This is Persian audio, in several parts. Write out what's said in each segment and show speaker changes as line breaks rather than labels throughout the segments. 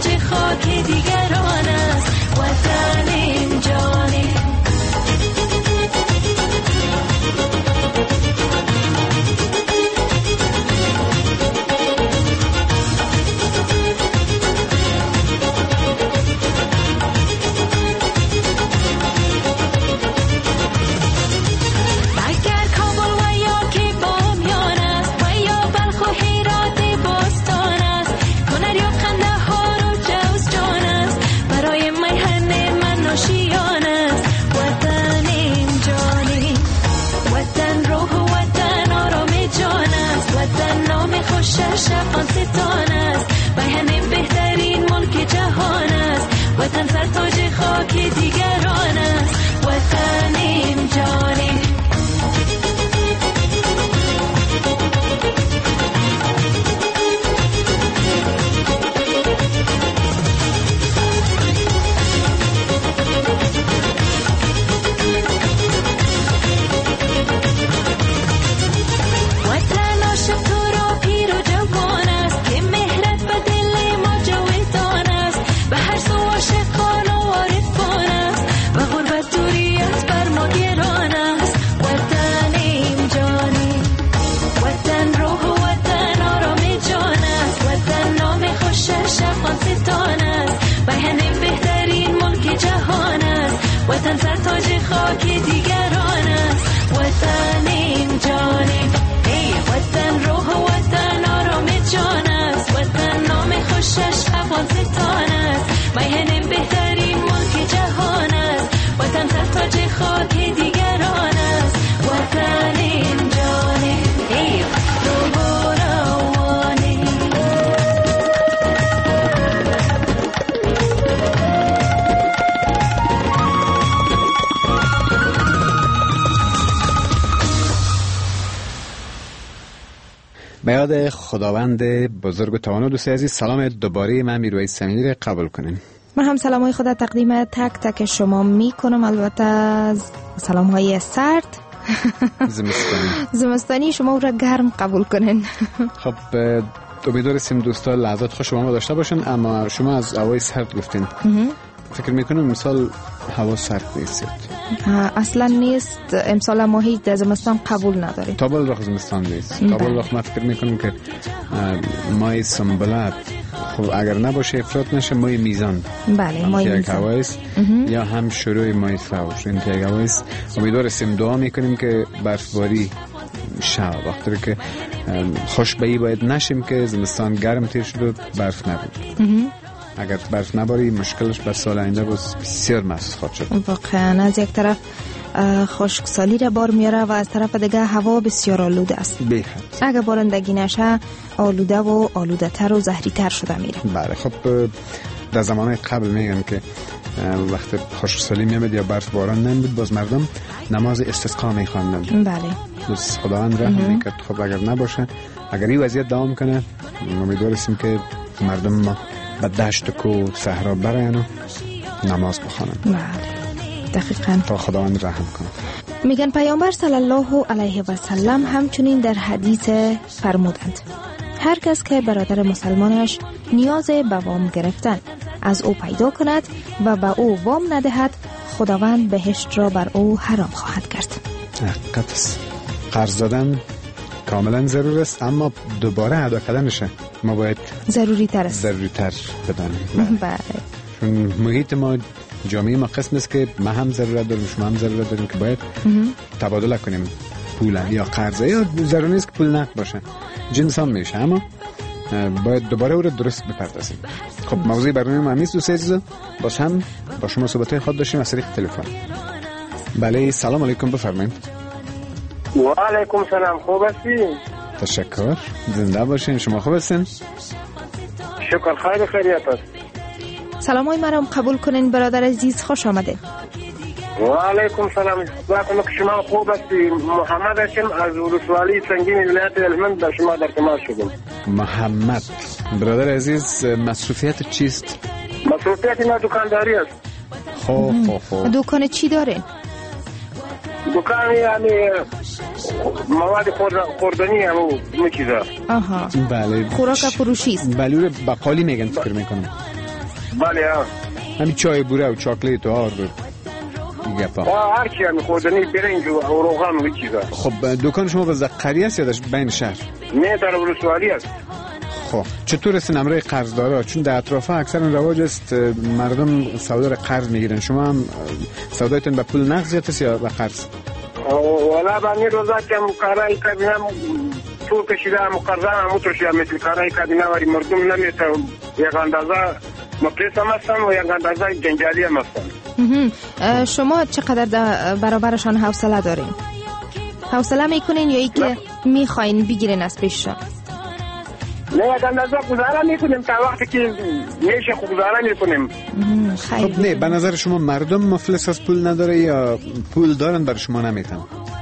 تاج خاک دیگران است وطنیم جانیم. شفاستان است بیان بهترین ملک جهان است وطن سر تاج خاک دیگران است وطنیم جانیم. وطن سر تاج خاک دیگران است وطنیم جانیم. ای وطن روح و وطن آرام جان است وطن نام خوشش افغانستان است بیان بهترین ملک جهان است وطن سر تاج خاک دیگران است وطنیم جانیم. ای روح و روانیم.
به یاد خداوند بزرگ و توانا دوستای عزیز، سلام دوباره من میرویس سمیری قبول کنین.
من هم سلامای خدا تقدیم تک تک شما میکنم، البته سلامهای سرد زمستانی شما او را گرم قبول کنین.
خب امیدواریم دوستا لحظات خوش شما داشته باشن، اما شما از هوای سرد گفتین. فکر میکنم مثال هوا سرد نیست.
اصلا نیست. امسال ما هیچ در زمستان قبول نداریم.
تا بل رخ زمستان نیست. تا بل رخ ما فکر میکنم که مای سنبلت خب اگر نباشه افراط نشه مای میزان.
بله مای میزان
هوایست یا هم شروع مای فوش این تیگ هوایست. امیدواریم دعا میکنیم که برفباری شه وقتی که خوشبایی باید نشیم که زمستان گرم تیر شد و برف نبود. اگر برف نباری مشکلش بر سال آینده بسیار محسوس خواهد شد.
واقعا از یک طرف خشکسالی را بار میاره و از طرف دیگه هوا بسیار آلوده است. اگر بارندگی نشه آلوده و آلوده تر و زهری تر شده میره.
بله خب در زمانه قبل میگن که وقت خشکسالی میامد یا برف باران نمیبود باز مردم نماز استسقا میخواندند.
بله
بس خداوند رحم میکرد. خب اگر نباشه اگر این وضعیت دوام کنه امیدواریم که مردم ما به دشت کو صحرا براین و نماز بخوانند.
بله دقیقاً
تا خداوند رحم کنه.
میگن پیامبر صلی الله علیه و سلم همچنین در حدیث فرمودند هر کس که برادر مسلمانش نیاز به وام گرفتن از او پیدا کند و به او وام ندهد خداوند بهشت را بر او حرام خواهد کرد.
حقیقت است. قرض دادن کاملا ضرور است، اما دوباره ادا کردنشه ما باید ضروری تر بدانیم.
بله
چون محیط ما جامعه ما قسم است که ما هم ضرورت داریم شما هم ضرورت داریم که باید تبادله کنیم پول یا قرضه یا ضروری نیست که پول نقد باشه جنس هم میشه، اما باید دوباره او رو درست بپردازیم. خب موضوع برنامه ما همیست دوست عزیز باز هم با شما صحبت‌های خود داشتیم از طریق تلفن. بله سلام علیکم بفرمایید.
و علیکم سلام، خوب هستین؟
تشکر، زنده باشین. شما خوب هستین؟
شکر خیر خیریت است.
سلامای مرام قبول کنین برادر عزیز، خوش آمده.
و علیکم سلام، وقتی که شما خوب هستین. محمد هاشم از ولسوالی سنگین ولایت هلمند در شما در تماس شدم.
محمد برادر عزیز مصروفیت چیست؟
مصروفیت ما دکانداری است.
خوب
دکان چی دارین؟
دکان یعنی مواد خوردنی همون چیزا.
آها
بله
خوراک فروشی است.
بله بقالی میگن فکر میکنم.
بله ها.
همین چای بوره و چاکلیت و آرد
هر چی هم خوردنی برنج و روغن و چیزا.
خب دکان شما باز قریه است یا در بین شهر؟
نه در ولسوالی است.
خب چطور است نمره قرضدارا؟ چون در اطراف اکثر رواج است مردم سودا را قرض میگیرن. شما هم سودایتون به پول نقد است یا به قرض؟
والا بانی روزا که کارای کابینه پول کشیده مقرضه مترشیا مثل کارای کابینه ولی مردم نمیته یک اندازه مفلس هم هستن و یک اندازه جنجالی هم هستن.
شما چقدر برابرشان حوصله دارین؟ حوصله میکنین یا ای که میخواین بگیرین از پیششان؟
نه یک اندازه گذاره میکنیم تا وقتی که میشه خوب گذاره میکنیم.
خب نه به نظر شما مردم مفلس از پول نداره یا پول دارن برای شما نمیتن؟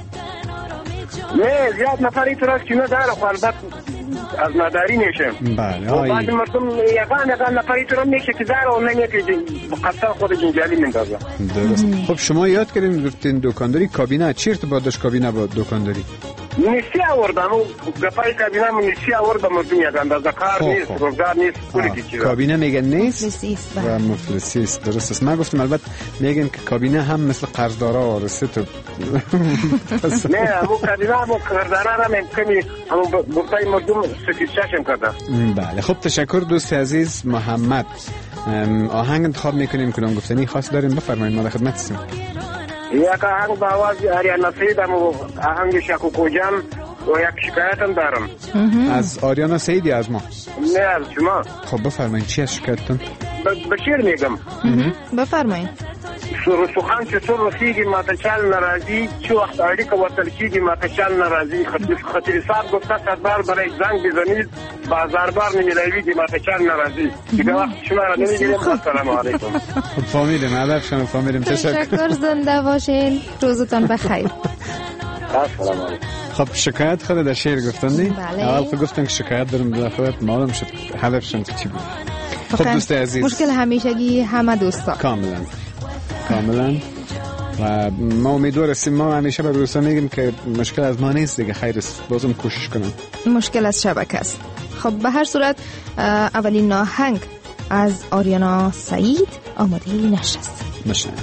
نه زیاد نفری تو راست که نداره خو البته از نداری میشه.
بله
و بعد مردم یگان نفری تو را میشه که داره و نمیشه بقصه خود جنجالی میندازه.
درست. خب شما یاد کردین گفتین دکانداری کابینه چی ارتباط داشت کابینه با دکانداری؟
نیستی آوردم و گفای کابینه من نیستی آوردم مردم یک اندازه کار نیست روزگار نیست پولی که چیزا
کابینه میگن نیست و مفلسی است. درست است. من گفتم البته میگن که کابینه هم مثل قرضدارا وارثه تو
نه همون کابینه همون قرضدارا را ممکنی همون بورتای مردم سفیدشاشم کرده.
بله خب تشکر دوست عزیز محمد. آهنگ انتخاب میکنیم کدام گفتنی خاص داریم بفرمایید ما در خدمت هستیم.
یک آهنگ با آواز آریانا سعید هم آهنگ شکوکو جان و یک شکایت هم دارم.
از آریانا سعید یا از ما؟
نه از شما.
خب بفرمایید چی از شکایتتون؟
بشیر میگم.
بفرمایید.
سخن چطور رسیدی ماتچال ناراضی چه وقت اړیکه وصل کیږي ماتچال ناراضی خطری صاحب گفته صدبار برای زنگ بزنید بازاربار نمیلویږي ماتچال ناراضی دیگه وقت شما را نمیگیریم. السلام علیکم.
فامیلیم ادب شما فامیلیم
تشکر زنده باشین روزتان بخیر.
السلام علیکم.
خب شکایت خود در شعر گفتندی؟
بله.
اول خود گفتن که شکایت دارم در خودت معلوم شد هدفشون چی بود. خب دوست عزیز
مشکل همیشگی همه دوستا
کاملا و ما امیدوار هستیم. ما همیشه به دوستان میگیم که مشکل از ما نیست دیگه خیر است بازم کوشش کنم
مشکل از شبکه است. خب به هر صورت اولین آهنگ از آریانا سعید آماده نشست
نشنه.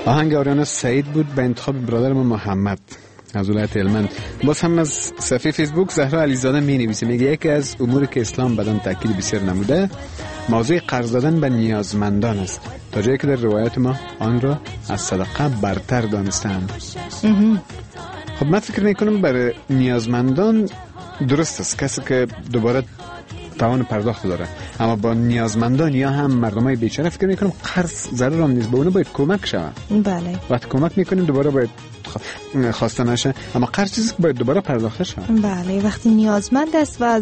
آهنگ آریانا سعید بود به انتخاب برادر ما محمد از ولایت هلمند. باز هم از صفحه فیسبوک زهرا علیزاده می نویسه، میگه یکی از اموری که اسلام بدن تاکید بسیار نموده موضوع قرض دادن به نیازمندان است، تا جایی که در روایت ما آن را از صدقه برتر دانستند. خب من فکر میکنم برای نیازمندان درست است کسی که دوباره توان پرداخت داره، اما با نیازمندان یا هم مردمای بیچاره فکر میکنم قرض ضرر هم نیست، به اونو باید کمک شود.
بله.
وقتی کمک میکنیم دوباره باید خواسته نشه، اما قرض چیزی که باید دوباره پرداخته شود.
بله، وقتی نیازمند است و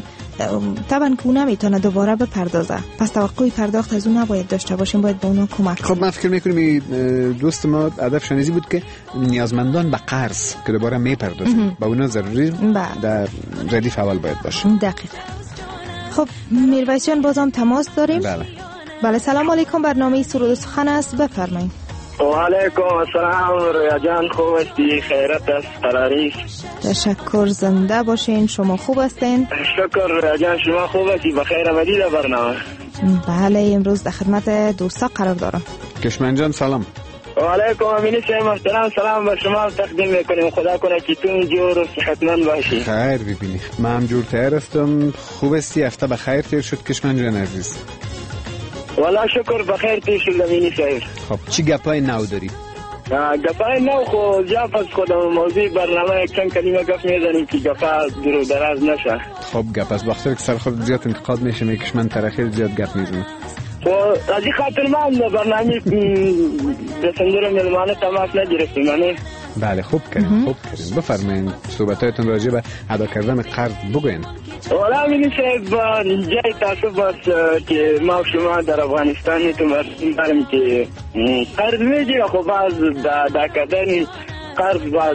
طبعا که اون نمیتونه دوباره بپردازه، پس توقعی پرداخت از اون نباید داشته باشیم، باید به اونو کمک کنیم.
خب من فکر میکنم دوست ما هدف شنیزی بود که نیازمندان به قرض که دوباره میپردازه به اونا ضروری در ردیف اول باید باشه.
دقیقاً. خب میرویس جان بازم تماس داریم. بله سلام علیکم، برنامه سرود و سخن است، بفرمایید.
و علیکم السلام رویا جان، خوب هستی؟ خیرت است؟ قراری؟
تشکر، زنده باشین. شما خوب هستین؟
شکر رویا جان، شما خوب هستی؟ بخیر آمدید در برنامه.
بله، امروز در خدمت دوستا قرار دارم.
کشمن جان سلام.
و علیکم امینی شای محترم، سلام به شما تقدیم میکنیم. خدا کنه که تون جور و صحتمند باشی.
خیر ببینی من هم جور تر هستم. خوب هستی؟ هفته بخیر تیر شد کشمن جان عزیز؟
والا شکر بخیر تیر شد امینی شای.
خب چی گپای نو داری؟
گپای نو خو زیاد از خودم موضوع برنامه یک چند کلمه گپ میزنیم که گپا درو دراز نشه.
خب گپ از وقتی که سر خود زیاد انتقاد میشه میکشمن ترخیر زیاد گپ میزنه.
و از این خاطر من برنامه به سندر ملمانه تماس نگرفتیم. یعنی
بله خوب کردین بفرمایید صحبتایتون راجع به ادا کردن قرض بگوین.
والا امینی صاحب جای تاسف است که ما و شما در افغانستان میتونیم که قرض میگیره. خب باز دا کردن قرض باز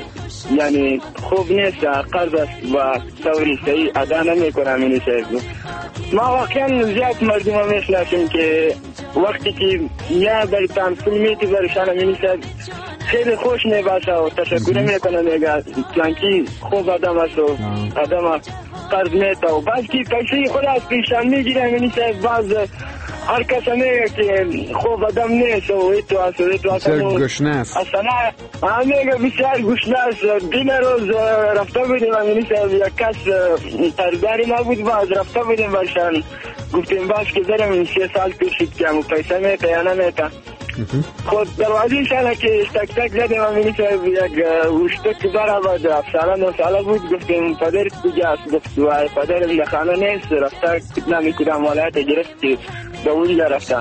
یعنی خوب نیست، قرض است و طوری صحیح ادا نمیکنه. امینی صاحب ما واقعا زیاد مردم میشناسیم که وقتی که یا برتان فیلمیتی برشان امینی صاحب خیلی خوش میباشه و تشکر میکنه، میگه چونکی خوب آدم است و آدم قرض میته و بعد که پیسه خود از پیشان میگیره. امینی صاحب باز هر کس میگه که خوب آدم نیست و ایتو است و ایتو است
بسیار گشنه است.
اصلا میگه بسیار گشنه است. دین روز رفته بودیم امینی صاحب، یک کس قرضداری نبود، باز رفته بودیم برشان گفتیم باش که دارم 3 سال پیشید که همون پیسه میته یا نمیته. خود دروازه شانه که تک تک زدیم امینی صاحب، یک وشتک برابر 7 ساله 9 ساله بود. گفتیم پدرت کجاست؟ گفت وای پدرم در خانه نیست، رفته نمی کدام ولایت گرفت که به اونجا رفته.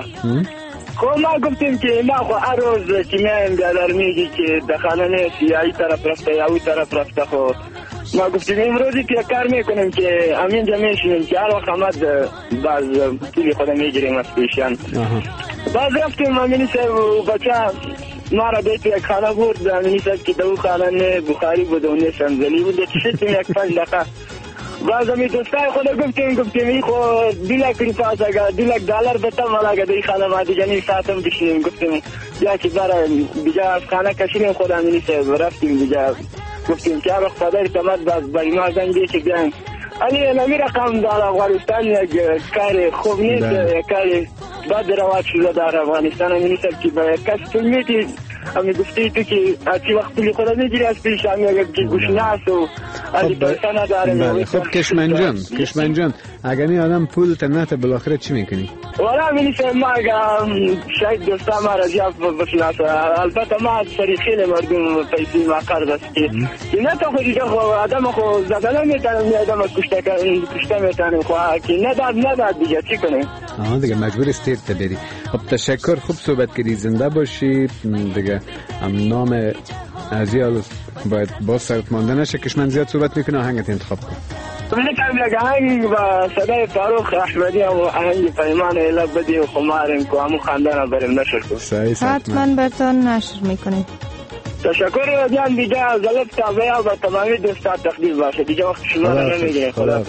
خب ما گفتیم که ما خو هر روز که میایم در میگی که در خانه نیست یا این طرف رفته یا اون طرف رفته. خب ما گفتیم امروزی که کار میکنیم که همینجا میشینیم که هر وقت آمد باز پولی خودم میگیریم از پیشان. باز رفتیم امینی صاحب بچه ما را بیت یک خانه بود. امینی صاحب که دو خانه نه بخاری بود و نه صندلی بود، چشتیم یک 5 دقیقه. باز همی دوستای خود گفتیم این خود 2 لک روپیه است، اگر 2 لک دلار بتم ولی اگر دی خانه ما دیگه نیم ساعتم بشینیم. گفتیم یا که برای دیگه از خانه کشیدیم خود امینی صاحب رفتیم دیگه. گفتیم که وقت پدر تمد باز برای ما زنگی که بیایم علی نمی رقم در افغانستان یک کار خوب نیست، یک کار بد رواج شده در افغانستان. امینی صاحب که با یک کس فیلمیتی همی گفتی تو که اچی وقت پولی خود میگیری از پیش همی اگر که گوشنه است و علی پیسه نداره.
خب کشمن جان اگر این آدم پول تنهت بالاخره چی میکنی؟
والا امینی صاحب ما اگر شاید دوستا ما را زیاد بشناسه، البته ما سری خیلی مردم پیسی ما قرض است که نه تا خودی خو آدم خو زدن نمیتونم، آدم کشته میتونم خواهد که نداد دیگه چی کنیم؟
دیگه مجبور استیرت بری. خب تشکر، خوب صحبت کردی، زنده باشی دیگه. نام عزیال باید باز سرت مانده نشه. کشمن زیاد صحبت میکنه، آهنگت انتخاب کن.
میکنم یک آهنگ و صدای فاروق احمدی و آهنگ پیمان اله بدی و خمارم که همون خاندان بریم نشر کن.
حتما برتان نشر میکنیم.
تشکر جان دیگه از الف تابعه و تمامی دوستان تقدیم باشه دیگه. وقت شما را نمیگیره.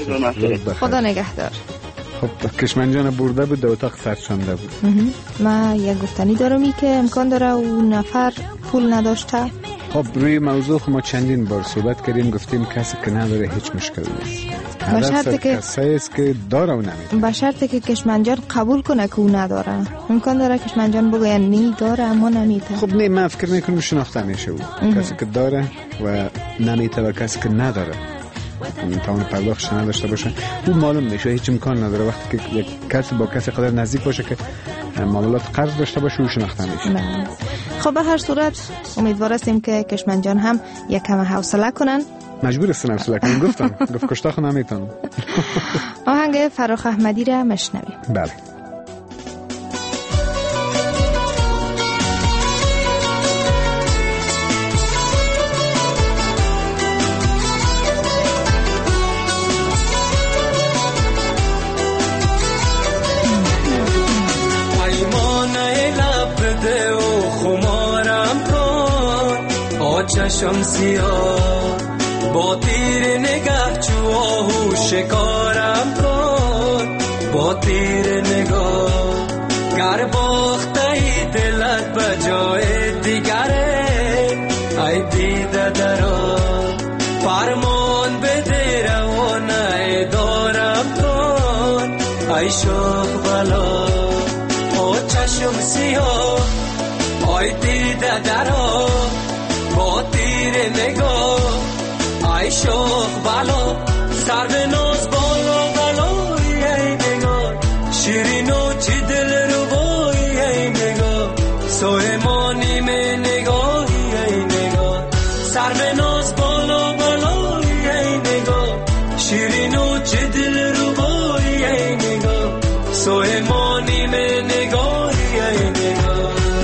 خدا نگهدار.
خب کشمن جان برده بود، در اتاق سرد شانده بود.
ما یک گفتنی دارم که امکان داره اون نفر پول نداشته.
خب روی موضوع ما چندین بار صحبت کردیم، گفتیم کسی که نداره هیچ مشکل نیست. هدف کسایی است که داره و نمیده.
به شرطی که کشمنجان قبول کنه که او نداره. امکان داره کشمنجان بگه نی داره اما نمیده.
خب نه، من فکر میکنم شناخته میشه او کسی که داره و نمیده و کسی که نداره توان پرداختش نداشته باشه او معلوم میشه. هیچ امکان نداره وقتی که یک کسی با کسی قدر نزدیک باشه که معاملات قرض داشته باشه او شناخته میشه.
خب به هر صورت امیدوار هستیم که کشمنجان هم یک کم حوصله کنن.
مجبور هستن حوصله کنن. گفتم کشته خو نمیتونم.
آهنگ فرخ احمدی را میشنویم.
بله.
چشم سیاه با تیر نگاه چو آهو شکارم کن، با تیر نگاه گر باخته ای دلت بجای دیگره ای دیده درا فرمان بده روانه دارم کن ای شوق بلا با چشم سیاه ای دیده درا با تیر نگاه ای شوق بلا سر به ناز بالا بلا ای نگاه شیرین و چی دل رو بایی ای نگاه سویمانی می نگاهی ای نگاه سر به ناز بالا بلا ای نگاه شیرین و چی دل رو بایی ای نگاه سویمانی می نگاهی ای نگاه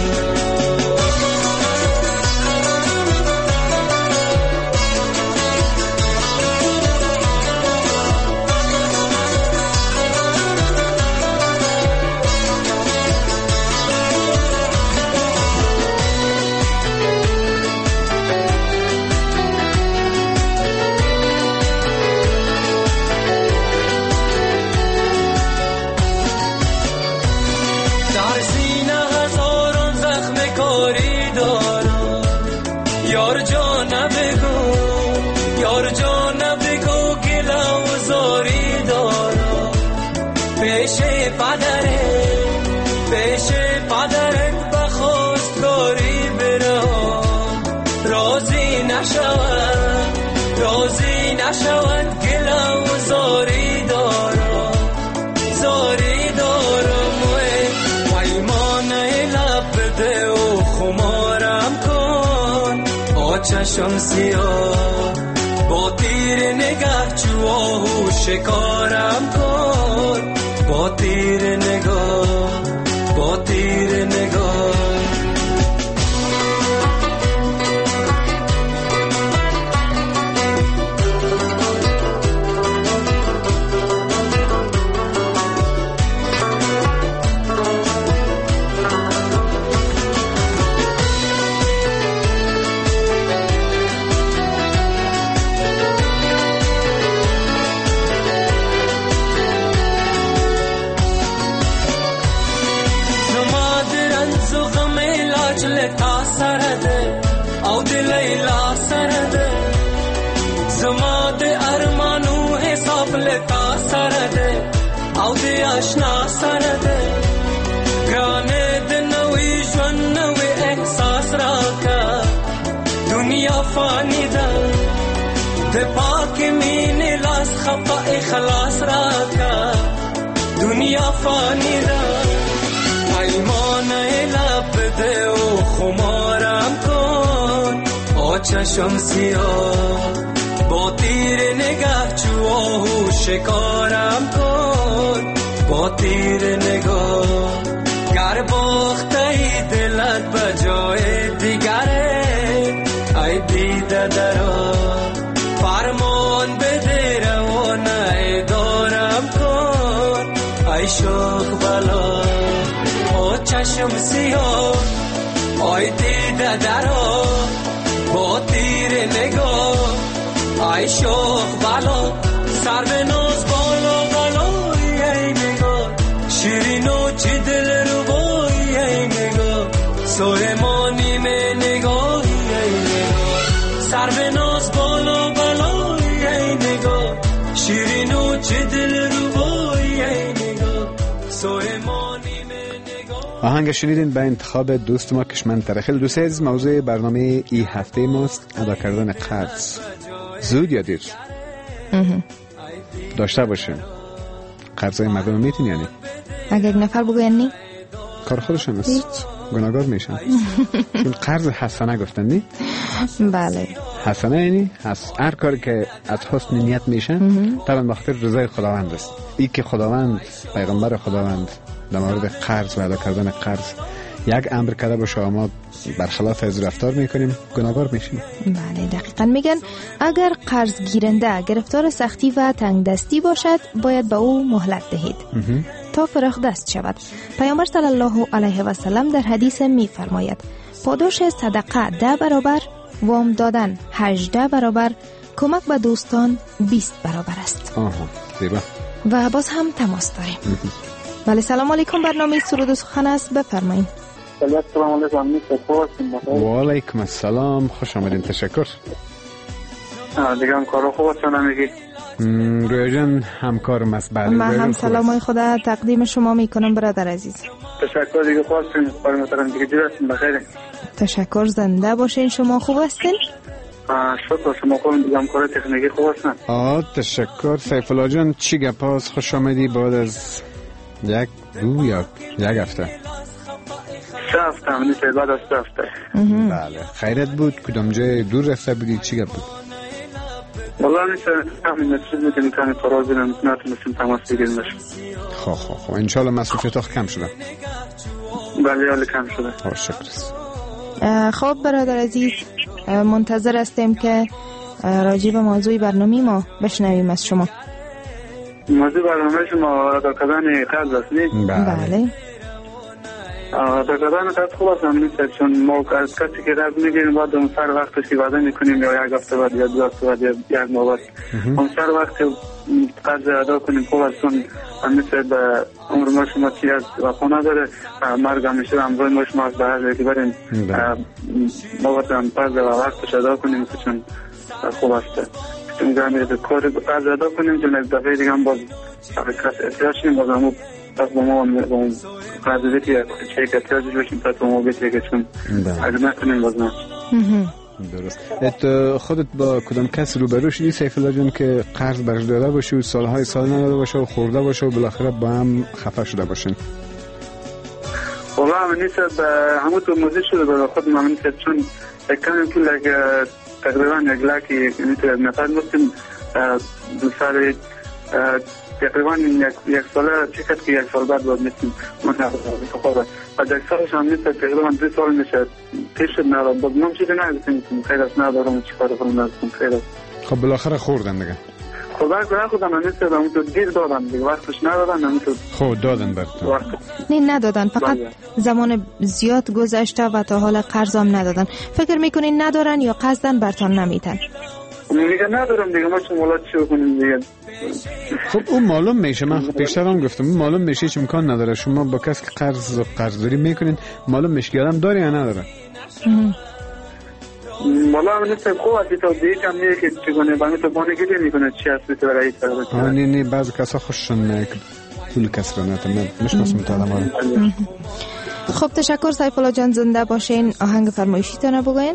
راضی نشود گلا و زاری دارم پیمانه لب بده و خمارم کن آچشم سیاه با تیر نگاه چو آهو شکارم کن با تیر نگاه با تیر نگاه آشنا سرده گرانه دنوی جون نوی احساس را که دنیا فانی ده پاک مین لاس خفا اخلاص را که دنیا فانی ده پیمانه لب ده و خمارم کن آچشم سیاه با تیر نگاه چو آهو شکارم کن با تیر نگاه گر باخته ای دلت بجای دیگره ای دیده درا فرمان بده روانه دارم کن ای شوق بلا او چشم سیاه ای دیده درا با تیر نگاه ای شوق بلا سر به ناز بالا بلا ای نگاه شیرین و چی دل رو بایی ای نگاه سویمانی می نگاهی ای نگاه سر به ناز بالا بلا ای نگاه شیرین و
آهنگ شنیدین به انتخاب دوست ما کشمن ترخیل. دوست عزیز، موضوع برنامه ای هفته ماست ادا کردن قرض. زود یا دیر داشته باشین. قرضای مردم میتین یعنی
اگه یک نفر بگوین نی
کار خودشون است، گناهگار میشن. چون قرض حسنه گفتن نی؟
بله،
حسنه یعنی هر کاری که از حسن نیت میشه طبعا بخاطر رضای خداوند است. ای که خداوند، پیغمبر خداوند در مورد قرض و ادا کردن قرض یک امر کرده باشه اما برخلاف از رفتار میکنیم، گناهگار میشیم.
بله دقیقاً. میگن اگر قرض گیرنده گرفتار سختی و تنگ دستی باشد باید به او مهلت دهید تا فراخ دست شود. پیامبر صلی الله علیه و سلم در حدیث میفرماید پاداش صدقه 10 برابر، وام دادن 18 برابر، کمک به دوستان 20 برابر است.
زیبا.
و باز هم تماس داریم. بله سلام علیکم، برنامه سرود و سخن است، بفرمایید.
سلام علیکم.
و علیکم السلام، خوش آمدین. تشکر.
دیگه همکارا خوب هستن نمیگی؟
رویا جان همکارم است. بله
من هم سلامای خدا تقدیم شما میکنم برادر عزیز.
تشکر. دیگه خوب هستین؟ برای محترم دیگه جور هستین؟ بخیرین؟
تشکر، زنده باشین. شما خوب هستین؟
شکر. شما خوب؟ دیگه همکار تکنیکی خوب هستن؟
تشکر. سیف الله جان چی گپ است؟ خوش آمدی بعد از یک هفته.
3 هفته همینی که بعد از 3 هفته.
بله خیرت بود؟ کدام جای دور رفته بودی؟ چی گپ بود؟
والله نیست همین نتیجه میکنی که تراز نتونستیم تماس بگیریم بشیم.
خب انشالله مسئولیت کم شده.
بله حالا کم شده.
شکر.
خب برادر عزیز، منتظر هستیم که راجع به موضوع برنامه ما بشنویم از شما.
موضوع برنامه شما ادا کردن قرض است نی؟
بله.
ادا کردن قرض خوب است نیست، چون ما از کسی که قرض میگیریم بعد اون سر وقتش که وعده میکنیم یا یک هفته بعد یا 2 هفته بعد یا یک ماه بعد اون سر وقت قرض ادا کنیم خوب است، چون مثل به عمر ما شما چی از خونه داره، مرگ همیشه همراه ما شما از به هر جایی که بریم ما باید قرض و وقتش ادا کنیم چون خوب است. چون گرمی کار قرض ادا کنیم چون از دفعه دیگه هم باز کسی احتیاج شیم باز همون پس با ما قرض بیتی چه که احتیاجش باشیم پس با ما بیتی که چون اگر نکنیم باز ما.
درست. خودت با کدام کس روبرو شدی سیف الله جان که قرض برش داده باشه و سالهای سال نداده باشه و خورده باشه و بالاخره با هم خفه شده باشین؟
والله من نیست همون تو موزی شده برای خود من نیست، چون کمی پول تقریبا یک لاکی نفر مستیم دو سال تقریبا یک ساله چکت که یک سال بعد باید میتیم من خوبه و یک سالش هم نیست تقریبا 2 سال میشه پیش شد ندارم باز من چیزی نگفتیم خیلی است ندارم چی کار کنم نگفتیم خیلی است.
خب بالاخره خوردن دیگه؟
خب برای خودم من نیست همون تو دیر دادم دیگه وقتش ندادن همون تو
خب دادن بر تو؟
نه ندادن، فقط زمان زیاد گذشته و تا حال قرض هم ندادن. فکر میکنین ندارن یا قصدن برتان نمیتن؟
میگه ندارم دیگه ما چون ولاد چی کنیم دیگه.
خب اون معلوم میشه، من پیشتر هم گفتم اون معلوم میشه هیچ امکان نداره شما با کسی که قرضداری میکنین معلوم میشه که آدم داره یا نداره.
والا من نیست خوب هستی تا دیگه کم میگه که چگونه بانی تو بانی گیری میکنه چی هستی تو برای طرف
نه بعضی کسا خوششون پول کس رو نتم نشناسم تا آدم.
خب تشکر سیف الله جان، زنده باشین. آهنگ فرمایشی تانه بگوین.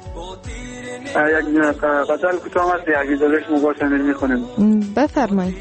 یک غزل کوتاه هست یک ایزالش مباشر میخونیم.
بفرمایید.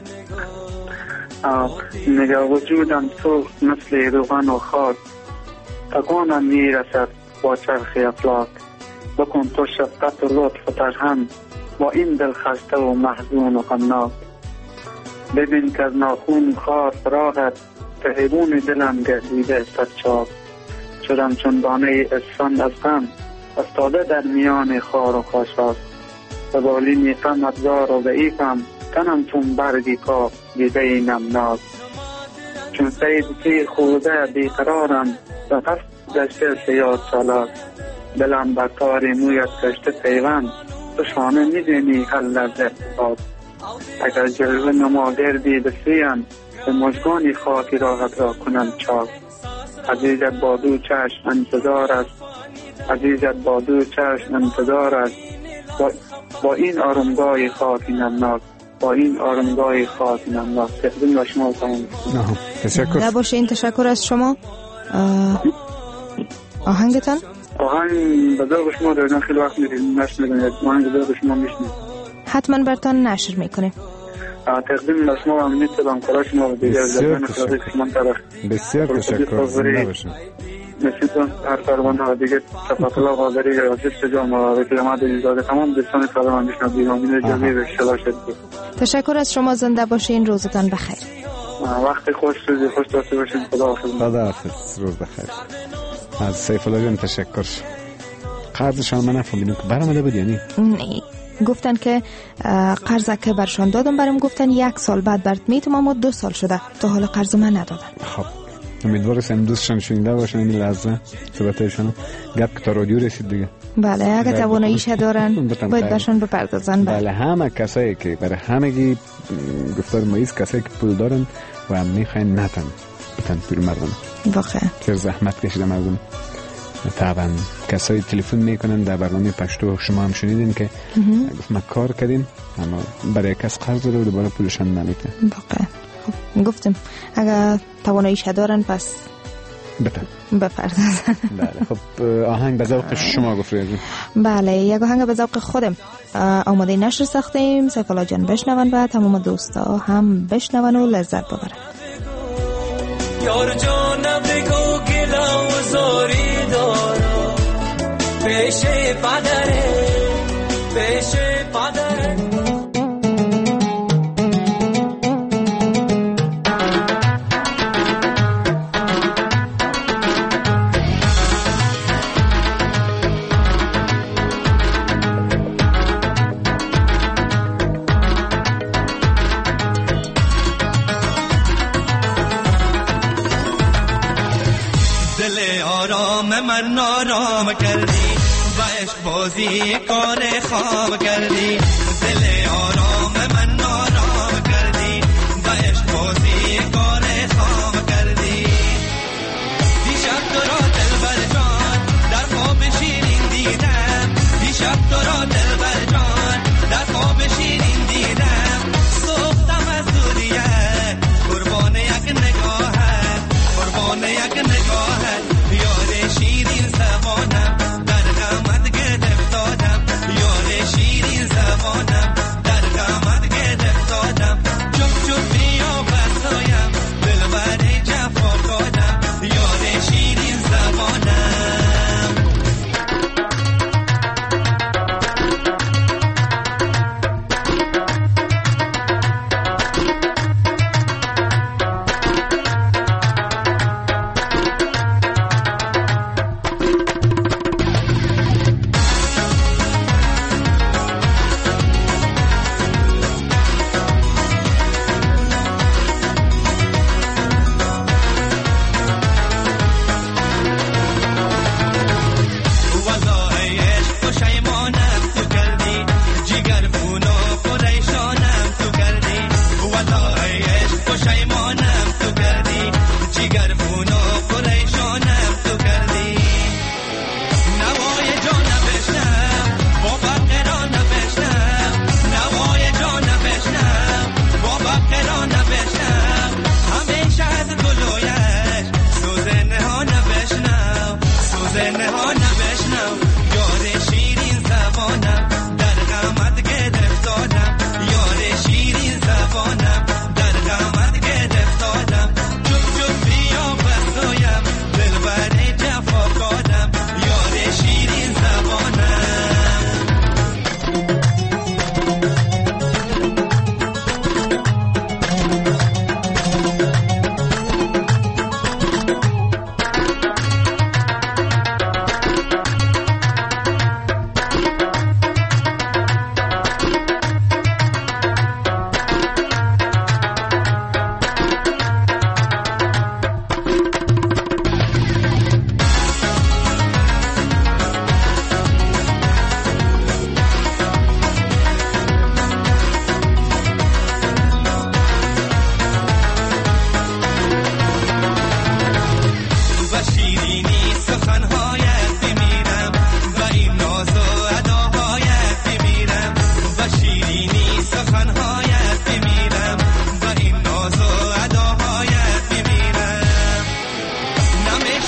میگه وجودم تو مثل روغن و خاک تکانم میرسد با چرخ افلاک بکن تو شفقت و لطف و ترحم با این دل خسته و محزون و غمناک ببین که از ناخون خار فراغت تهیبون دلم گردیده سرچاک شدم چون دانه احسان از غم استاده در میان خار و خاشاک و بالین غم ابزار و ضعیفم تنم چون برگی کاف دیده نمناک چون سید تیر خوده بیقرارم و قصد گشته سیاد چالاک دلم بر تار مویت گشته پیوند تو شانه میدینی هر لرزه باد اگر جلوه نما گردی بسیم به مژگانی خاکی راحت را کنم چاک عزیزت با دو چشم انتظار است عزیزت با دو چشم انتظار است با این آرامگاه خاکی نمناک با این آرامگاه خاکی نمناک تقدیم را شما کنم.
تشکر.
نباشه این تشکر از شما. آهنگتان؟
آهنگ به ذوق شما در خیلی وقت نشر می‌کنید. آهنگ به ذوق شما میشنید.
حتما براتون نشر میکنیم.
تقدیم به شما و امنیت به همکاران شما و دیگر جوانان خیلی شما طرف.
بسیار تشکر. زنده باشین.
نشیدم هر فرمانده و دیگه شفاعت الله قادری و جست جام و وکیل احمد ایزاده تمام دوستان سلام میشنوید. امید جمعی به اشتباه شد.
تشکر از شما. زنده باشین. روزتان بخیر.
وقت خوش روزی خوش داشته باشین.
خداحافظ. روز بخیر. از سیف الله جان تشکر. قرضشان من نفهمیدم که برآمده بود یعنی
نه. گفتن که قرض که برشان دادم برام گفتن 1 سال بعد برات میتم اما 2 سال شده تا حالا قرض من ندادن.
خب امیدوارم امروزشان شنیده باشن این لحظه صحبتشون گپ که تا رادیو رسید دیگه.
بله اگه تواناییش دارن باید برشان بپردازن.
بله همه کسایی که برای همگی گفتار مایز کسایی که پول دارن و هم میخواین نتن بتن پول مردم
واقعا
چه زحمت کشیده مردم. طبعا کسایی تلفن میکنن در برنامه پشتو شما هم شنیدین که گفت ما کار کردیم اما برای کس قرض داده و دوباره پولشان نمیده.
واقعا خب گفتم اگه تواناییش دارن پس بپردازن.
بله خب آهنگ به ذوق شما گفتید.
بله یک آهنگ به ذوق خودم آماده نشر ساختیم. سیف الله جان بشنون و تمام دوستا هم بشنون و لذت ببرن.
یار جان بگو گلا و زاری دارا پیش پدره
من نارام کردی و عشق بازی کار خواب کردی. دل آرام من نارام کردی و عشق بازی کار خواب کردی. دیشب تو را دلبر جان در خواب شیرین دیدم. دیشب تو را دلبر جان در خواب شیرین دیدم. سوختم از دوریه قربان یک نگاهه قربان یک نگاهه. یار شیرین زبانم در غمت گرفتادم. یار شیرین زبانم در غمت گرفتادم. چوب چوب بیا بسایم دلبر جفا کردم. یار شیرین زبانم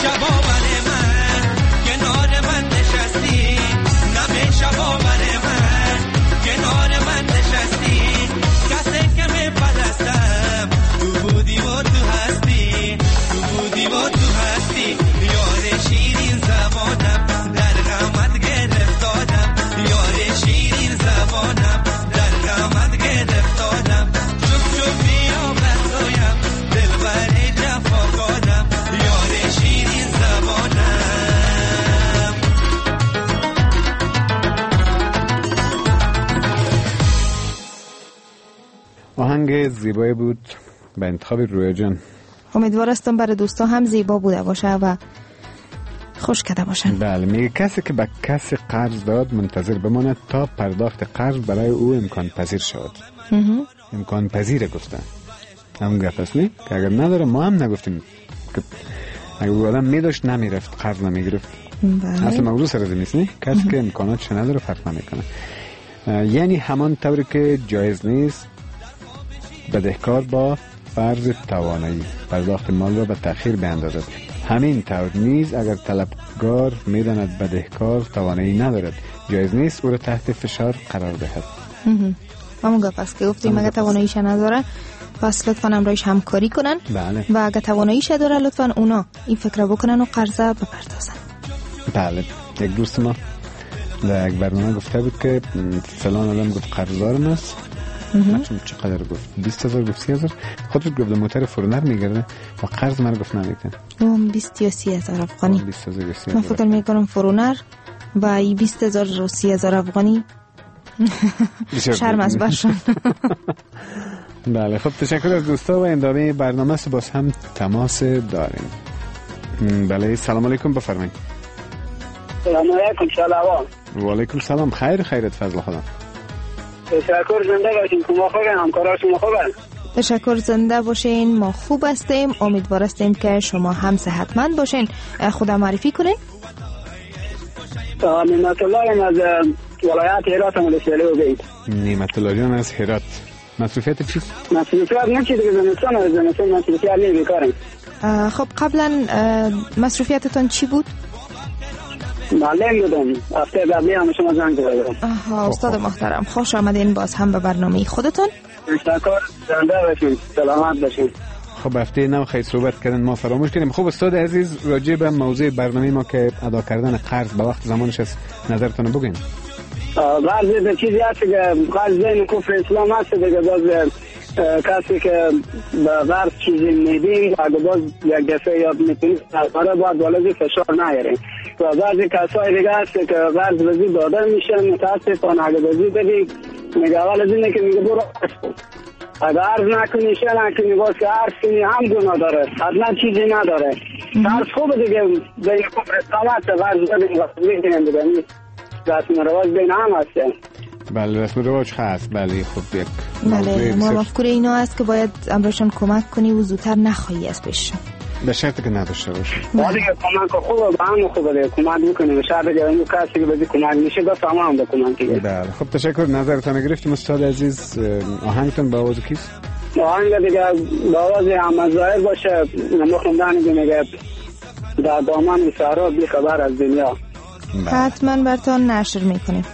شبا برای من کنار من نشستی، نمی شبا برای من کنار من نشستی، کسی که می پرستم تو بودی و تو هستی، تو بودی و تو هستی، یار شیرین زبانم در غمت گرفتادم، یار شیرین زبانم در غمت گرفتادم، چوب چوب بیا بخوایم دلبر جفاکارم، یار شیرین زبانم.
آهنگ زیبایی بود به انتخاب رویا جان.
امیدوار هستم برای دوستا هم زیبا بوده باشه و خوش کده باشن.
بله، میگه کسی که به کسی قرض داد منتظر بماند تا پرداخت قرض برای او امکان پذیر شود. امکان پذیره گفتن. همون گفت است نه؟ که اگر نداره ما هم نگفتیم که اگر آدم میداشت نمیرفت قرض نمیگرفت.
بله.
اصلا موضوع سر از نیست نه؟ کسی که امکاناتش نداره فرق نمیکنه. یعنی همان طوری که جایز نیست بدهکار با فرض توانایی پرداخت مال را به تأخیر بیندازد، همین طور نیز اگر طلبکار میداند بدهکار توانایی ندارد جایز نیست او را تحت فشار قرار دهد.
همون گفت است که گفتیم اگر تواناییش نداره پس لطفاً همراهش همکاری کنن.
بله.
و اگر تواناییش داره لطفاً اونا این فکر بکنن و قرضه بپردازن.
بله. یک دوست ما در یک برنامه گفته بود که فلان آدم گفت قرضدارم است. نچون چقدر گفت 20,000 گفت 30,000 خودت گفت موتور فرونر میگرده و قرض من گفت نمیکنه.
اون 20 یا 30,000 افغانی.
20,000 یا 30,000
من فکر میکنم فرونر با ای 20,000 و 30,000 افغانی شرم از برشون.
بله خب تشکر از دوستا و ادامه برنامه است. باز هم تماس داریم. بله سلام علیکم بفرمایید.
سلام علیکم. سلام.
و علیکم سلام. خیرت فضل خدا.
تشکر زنده باشین. شما خوبین؟ همکارا شما خوبن؟
تشکر زنده باشین. ما خوب هستیم. امیدوار هستیم که شما هم صحتمند باشین. خدا معرفی کنین.
نعمت الله از ولایت هرات ملشیالی و بید.
نعمت الله جان از هرات. مصروفیت چیست؟
مصروفیت نمیشه دیگه زمستان مصروفیت بیکارم.
خب قبلا مصروفیتتون چی بود؟
معلم بودم. هفته قبلی هم شما زنگ زدم.
آها استاد محترم خوش آمدین باز هم به برنامه خودتون.
تشکر زنده باشین. سلامت باشین.
خب هفته نو خیلی صحبت کردن ما فراموش کردیم. خب استاد عزیز راجع به موضوع برنامه ما که ادا کردن قرض به وقت زمانش است نظرتون بگین.
قرض به چیزی هست که قرض بین کفر اسلام هست دیگه. باز کسی که به قرض چیزی میدیم اگه باز یک دفعه یاد میکنیم برای باید بالای فشار نیاریم. و بعضی کسای دیگه هست که قرض بزی داده میشه متاسفانه اگه بزی بدی میگه اول از اینه که میگه برو اگه عرض نکنی شه نکنی باز که عرض کنی هم گناه داره حتما چیزی نداره. عرض خوبه دیگه بین کفر اسلام هست قرض بدیم و بگیریم دیگه رسم رواج بین هم هست.
بله رسم رواج هست. بله خب یک
بله ما مفکور اینا هست که باید امرشان کمک کنی و زودتر نخواهی از پیششون
به شرط که نداشته باشه.
باید که کمک خوبه به همون خوبه دیگه کمک میکنیم به شرط که اون کسی که بازی کمک میشه بس هم به کمک دیگه.
بله خب تشکر نظرتان گرفتیم استاد عزیز. آهنگتون با آواز کیست؟
آهنگ دیگه با آواز احمد ظاهر باشه. ما خوندن میگه در دامن صحرا بی خبر از دنیا.
حتما براتون نشر میکنیم.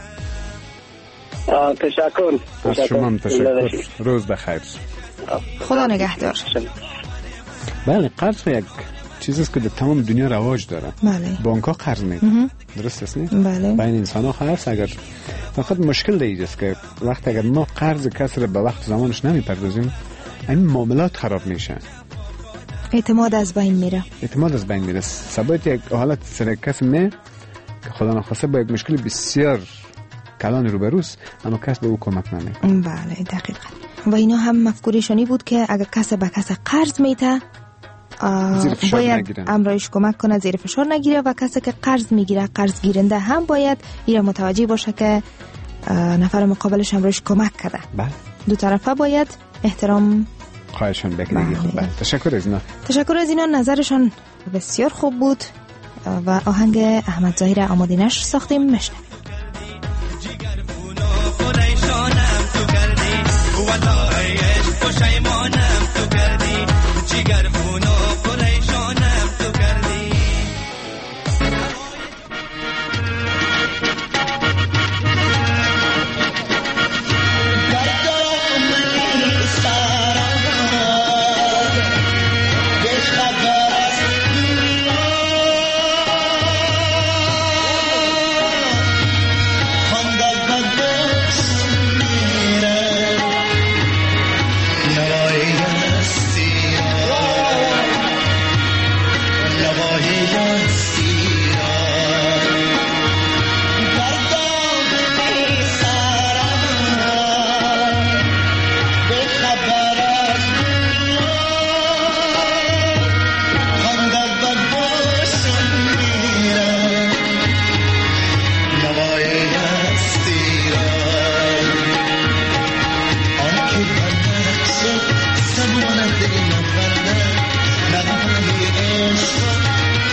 تشکر.
از شما هم تشکر. روز بخیر.
خدا نگهدار.
بله قرض یک چیزی است که در تمام دنیا رواج داره.
بله.
بانک‌ها قرض میدن. درست است نه؟
بله.
بین انسان‌ها هست اگر فقط مشکل دیگه است که وقتی اگر ما قرض کسی را به وقت زمانش نمیپردازیم این معاملات خراب میشه.
اعتماد از بین میره.
ثبات یک حالت سر کسی نه که خدا نخواسته با یک مشکل بسیار کلان روبروست اما کس به او کمک نمیکنه.
بله دقیقاً. و اینا هم مفکوریشانی بود که اگر کس به کس قرض میده باید امرایش کمک کنه زیر فشار نگیره و کسی که قرض میگیره قرض گیرنده هم باید اینا متوجه باشه که نفر مقابلش امرایش کمک کرده.
بله.
دو طرفه باید احترام
خواهشان بکنید. بله. تشکر از اینا نظرشان
بسیار خوب بود و آهنگ احمد ظاهر آماده نشر ساختیم میشنویم.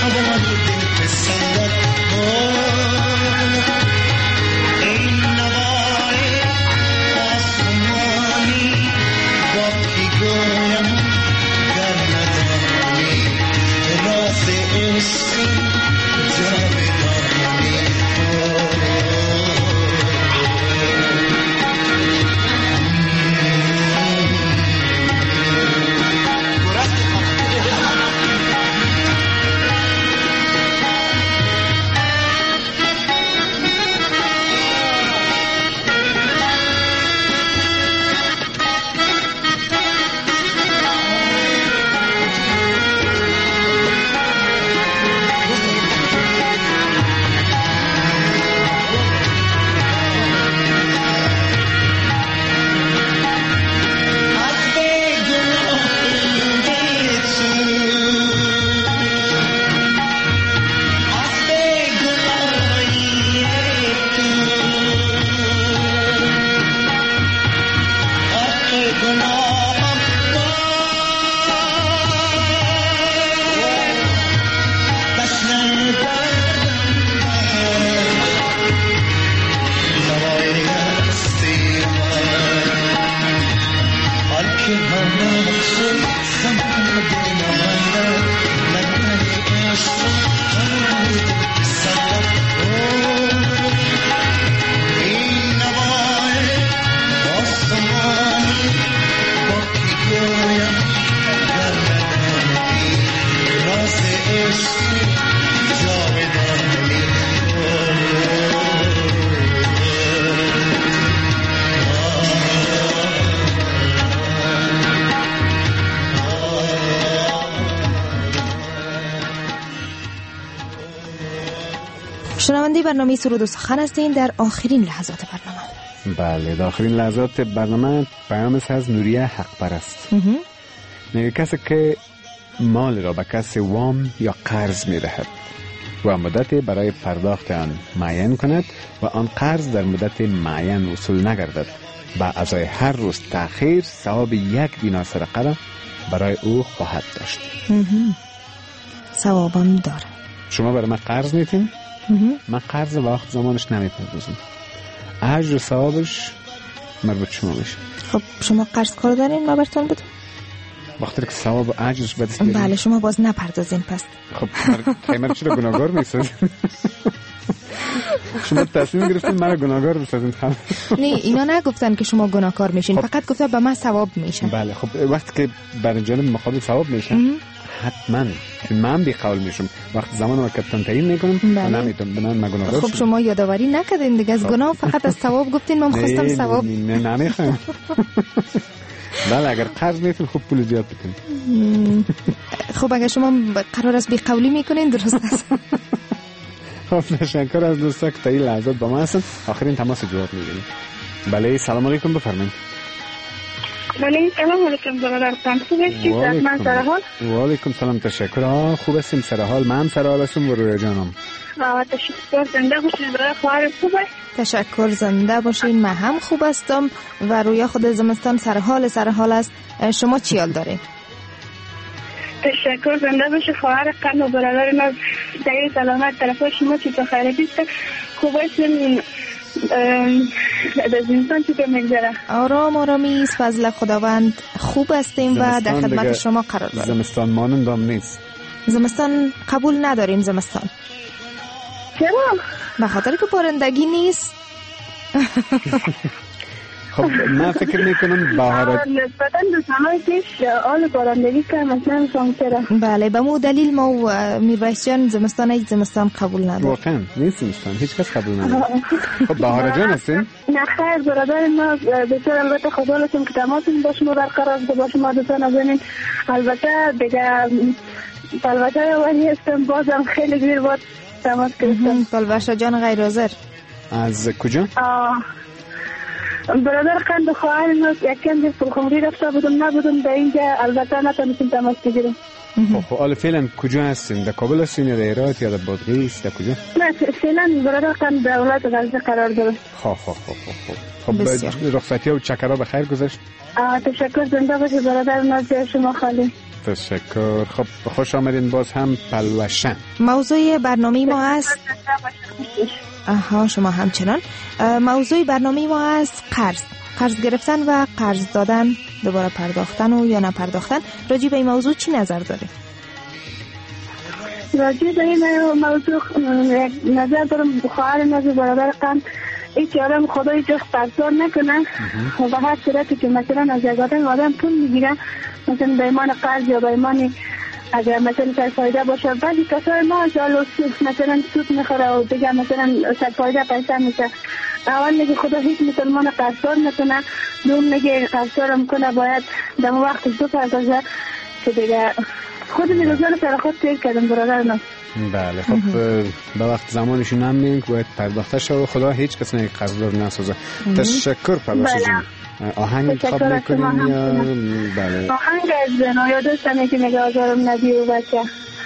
شنونده برنامه سرود و سخن هستین در آخرین لحظات برنامه.
بله، در آخرین لحظات برنامه پیام از نوریه حق پرست. میگه کسی که مال را به کسی وام یا قرض میدهد و مدتی برای پرداخت آن معین کند و آن قرض در مدت معین وصول نگردد، به ازای هر روز تأخیر ثواب 1 دینار صدقه را برای او خواهد داشت.
ثوابم داره.
شما برای من قرض میتین؟ من قرض وقت زمانش نمیپردازم. اجر و ثوابش مربوط شما میشه.
خب شما قرض کار دارین ما براتون بدم؟
وقتی که ثواب و اجرش به دست بیارین.
بله شما باز نپردازین پس.
خب خیمر چرا گناهگار میسازین؟ شما تصمیم گرفتین مرا گناهگار بسازین.
نه اینا نگفتن که شما گناهکار میشین، فقط گفتن به من ثواب میشن.
بله خب وقتی که بر جانب مقابل ثواب میشن حتما چون من بی قول میشم وقت زمان و کپتان تعیین میکنم و نمیتونم بنان مگناهگار شم.
خب شما یادآوری نکردین دیگه از گناه، فقط از ثواب گفتین. من خواستم ثواب.
نه نمیخوام. بله اگر قرض میتون خوب پول زیاد بتین.
خب اگر شما قرار است بی قولی میکنین درست است.
خب تشکر از دوستا که تا این لحظات با ما هستن. آخرین تماس جواب میگیریم. بله سلام علیکم بفرمایید.
بله سلام علیکم برادرتان، خوب هستید؟ من سرحال.
و علیکم سلام تشکر. خوب هستیم سرحال. من سرحال هستم و رویا جانم.
تشکر زنده باشین برای خواهر خوب است.
تشکر زنده باشین. من هم خوب هستم و رویا خود زمستان سرحال است. شما چی حال دارین؟
تشکر زنده باشی خواهر قلب و برادر ما سعی سلامت طرف شما چی تو خیلی خوب هستین؟ از انسان چی که میگذره
آرامی است فضل خداوند. خوب هستیم و در خدمت شما قرار داریم.
زمستان مانند هم نیست.
زمستان قبول نداریم. زمستان
چرا؟
به خاطر که بارندگی نیست.
خب من فکر میکنم بهار
نسبتا دو سالهای پیش آل بارندگی کم اصلا چرا؟
بله به مو دلیل ما و میربایس جان زمستان هیچ زمستان قبول نداریم.
واقعا نیست زمستان هیچ کس قبول نداره. خب بهار جان هستین؟
نه خیر برادر ما بسیار البته خدا لطم که تماسون با شما برقرار با شما دوتا نزنین. البته دیگه پلوشه ولی هستم بازم خیلی دیر بود تماس گرفتم.
پلوشه جان غیر حاضر
از کجا؟
برادر قند خواهر ما یکم دیر پرخمری رفته نبودم به اینجا البته نتونستیم تماس بگیریم.
خب حالا فعلا کجا هستین؟ در کابل هستین یا در هرات یا در بادغیس یا کجا؟
نه فعلا برادر قند در ولایت غزه قرار داره.
خب رخصتی و چکرها بخیر گذشت؟
تشکر زنده باشی برادر ناز شما خالی.
تشکر. خب خوش آمدین باز هم پلوشه.
موضوع برنامه ما است شما همچنان موضوع برنامه ما است قرض گرفتن و قرض دادن، دوباره پرداختن و یا نپرداختن. راجع به این موضوع چی نظر داری؟
راجع به این موضوع نظر دارم خواهر نظر برادر قند هیچ آدم خدای جز قرضدار نکنن و هر صورتی که مثلا از یک آدم پول میگیرن، مثلا به ایمان قرض یا به ایمان اگر مثلا سر فایده باشه. بعضی کسای ما مثلا سود میخوره و دیگه مثلا سر فایده پیسه میشه. اول نگه خدا هیچ مسلمان قرضدار نکنه، دوم نگه قرضدار میکنه باید در وقت دو پردازه که دیگه خود میروزان پر خود تیر کردم برادرم.
بله خب به وقت زمانشون هم میگن که باید پرداخته شد و خدا هیچ کسی نگه قرضدار نسازه. تشکر پلوشه جون. آهنگ انتخاب میکنیم یا بله
آهنگ از رویا دوستم که میگه آزارم ندی و بچه.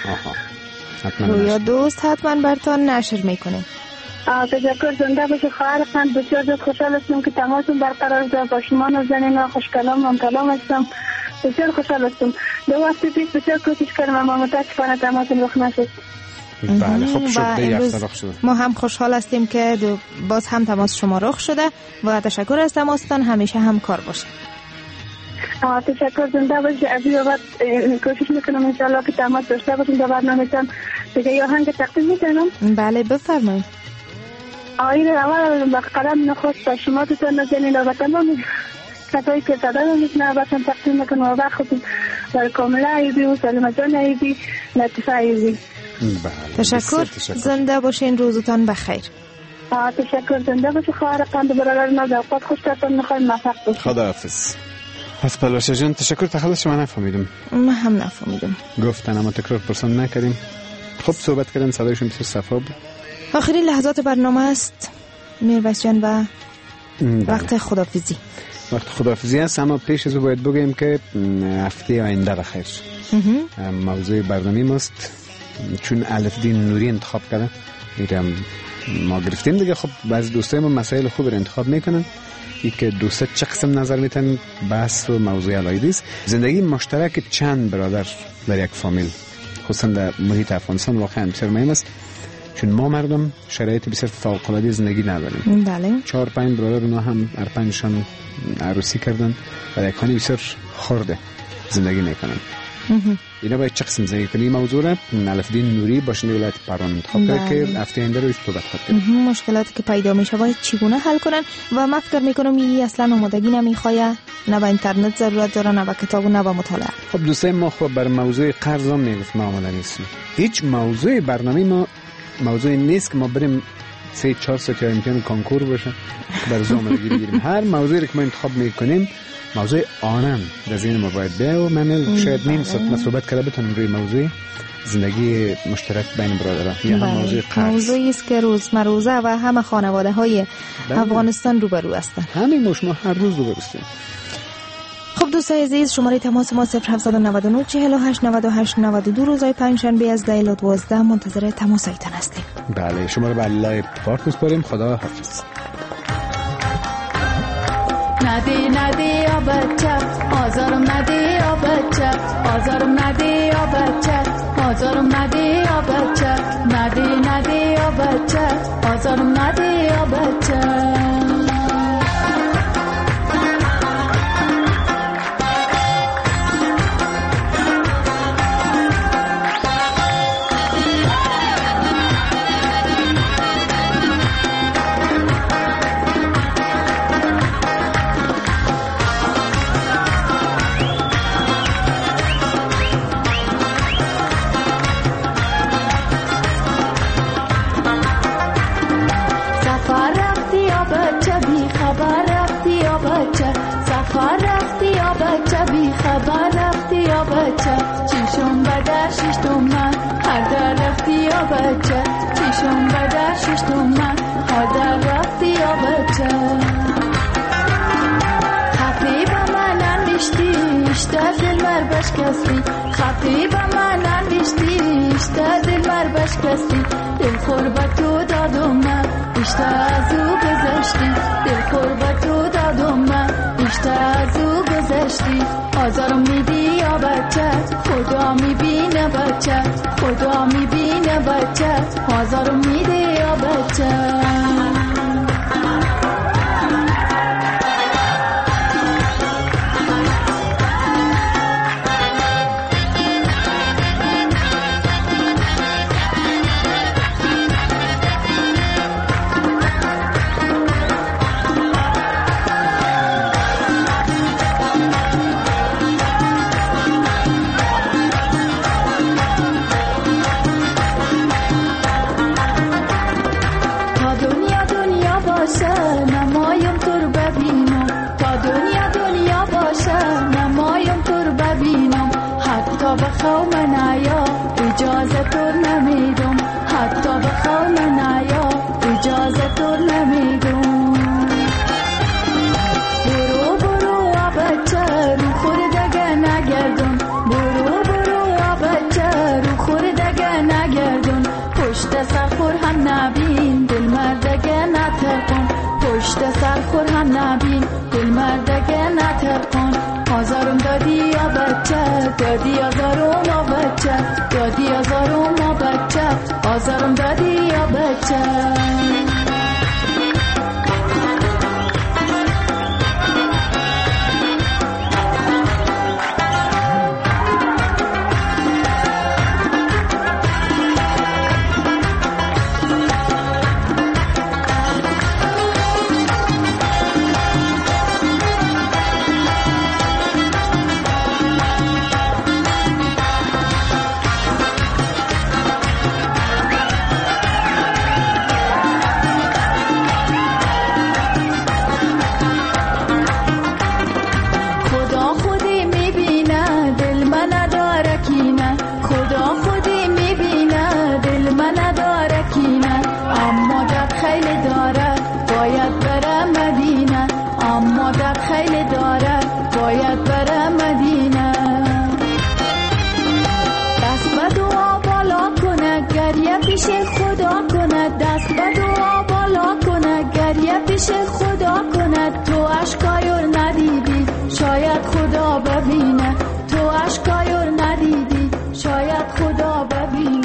رویا دوست حتما برتان نشر میکنیم.
تشکر. زنده باشه خواهر قند. بسیار خوشحال هستم که تماسون برقرار شده با شما نازنین. خوش کلام هستم. بسیار خوشحال هستم. دو وقتی پیش بسیار کوشش کردم اما متاسفانه تماسون رخ نشد.
بله خب شد دیگه رخ شده.
ما هم خوشحال هستیم که باز هم تماس شما رخ شده و تشکر از تماستان. همیشه هم کار باشه.
تشکر. زنده باشه. از این وقت کوشش میکنم انشالله که تماس داشته باشیم در برنامه‌تان. دیگه یه آهنگ تقدیم میکنم.
بله بفرمایید.
آیین اول با قلم نخست با شما دوستان نازنین و تمام کسایی که صدا میکنه باشن تقدیم میکنم و خودم در کاملا عیبی و سلمه جان عیبی لطفه عیبی.
تشکر. زنده باشین. روزتان بخیر.
تشکر. زنده باشه خواهر قند برادر ناز. اوقات خوش تاتون میخوایم موفق باشید.
خداحافظ. پس پلوشه جان تشکر. تخلص شما نفهمیدم.
من هم نفهمیدم.
گفتن اما تکرار پرسان نکردیم. خب صحبت کردن صدایشون بسیار صفا بود.
آخرین لحظات برنامه است میرویس جان و وقت خدافیزی.
وقت خدافیزی است، اما پیش از او باید بگیم که هفته آینده بخیر. موضوع برنامه ماست چون الفدین نوری انتخاب کرده میرم ما گرفتیم دیگه. خب بعضی دوستای ما مسائل خوب رو انتخاب میکنن. ای که دوستا چه قسم نظر میتن بحث و موضوع علایدی است. زندگی مشترک چند برادر در یک فامیل خصوصا در محیط افغانستان واقعا بسیار مهم است، چون ما مردم شرایط بسیار فوق‌العاده زندگی نداریم.
بله
4-5 برادر اونا هم هر پنجشان عروسی کردن و یک خانه بسیار خرده زندگی میکنن. اینا باید چه قسم زندگی کنی؟ موضوع را الفدین نوری باشنده ولایت پروان انتخاب کرده که هفته آینده روش صحبت خواهد کرد.
مشکلاتی که پیدا میشه باید چگونه حل کنن و من فکر میکنم این اصلا آمادگی نمیخواد، نه به اینترنت ضرورت داره نه به کتاب و نه به مطالعه.
خب دوستای ما خب بر موضوع قرض هم میگفت ما آماده نیستیم. هیچ موضوع برنامه ما موضوع نیست که ما بریم 3-4 ساعت یا امتحان کنکور باشه بر آمادگی بگیریم. هر موضوعی که ما انتخاب میکنیم موضوع آنن در ذهن ما باید بیا و من شاید نیم ساعت صحبت کرده بتونم روی موضوع زندگی مشترک بین برادران یا هم موضوع قرض.
موضوعی است که روزمروزه و همه خانواده های افغانستان روبرو هستند.
همین ما هر روز روبرو هستیم.
خب دوستای عزیز، شماره تماس ما 0799 48 98 92 روزهای پنجشنبه از 10 تا 12 منتظر تماسایتان هستیم.
بله شما رو به الله پاک میسپاریم. خدا حافظ.
نده یا بچه آزارم نده یا بچه آزارم نده یا بچه آزارم نده یا بچه نده یا بچه آزارم نده یا بچه. چیشم بده ششتم من هر در رفتی یا بچه چیشم بده ششتم من هر در رفتی یا بچه. خطی با من انوشتی اشته دل مر بشکستی خطی با من انوشتی اشته دل مر بشکستی دل خور تو دادم من اشته از او گذشتی دل خور تو دادم من بیشتر از او گذشتی. آزارم میدی یا بچه، خدا میبینه بچه، خدا میبینه بچه، آزارم میدی یا بچه. بخواه من آیا اجازه تو نمیدم، حتی بخواه من آیا اجازه تو نمیدم. برو برو بچه رو خوردگه نگردم، برو برو بچه رو خوردگه نگردم. پشت سرخور هم نبین دل مردگه نترکن، پشت سرخور هم نبین دل مردگه نترکن. آزارم دادی یا بچه، دادی آزارم یا بچه، دادی آزارم یا بچه، آزارم دادی یا بچه. پیش خدا کند، تو اشکایر ندیدی شاید خدا ببینه، تو اشکایر ندیدی شاید خدا ببینه.